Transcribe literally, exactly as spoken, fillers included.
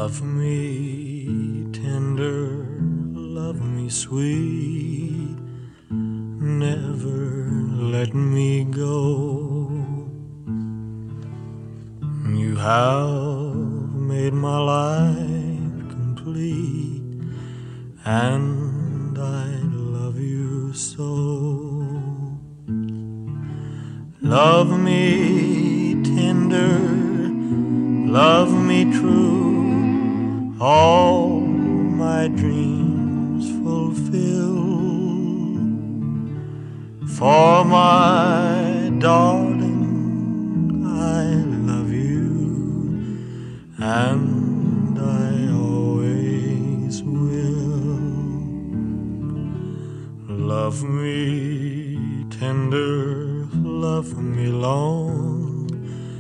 Love me tender, love me sweet, never let me go. You have made my life complete, and I love you so. Love me tender, love me true, all my dreams fulfill. For my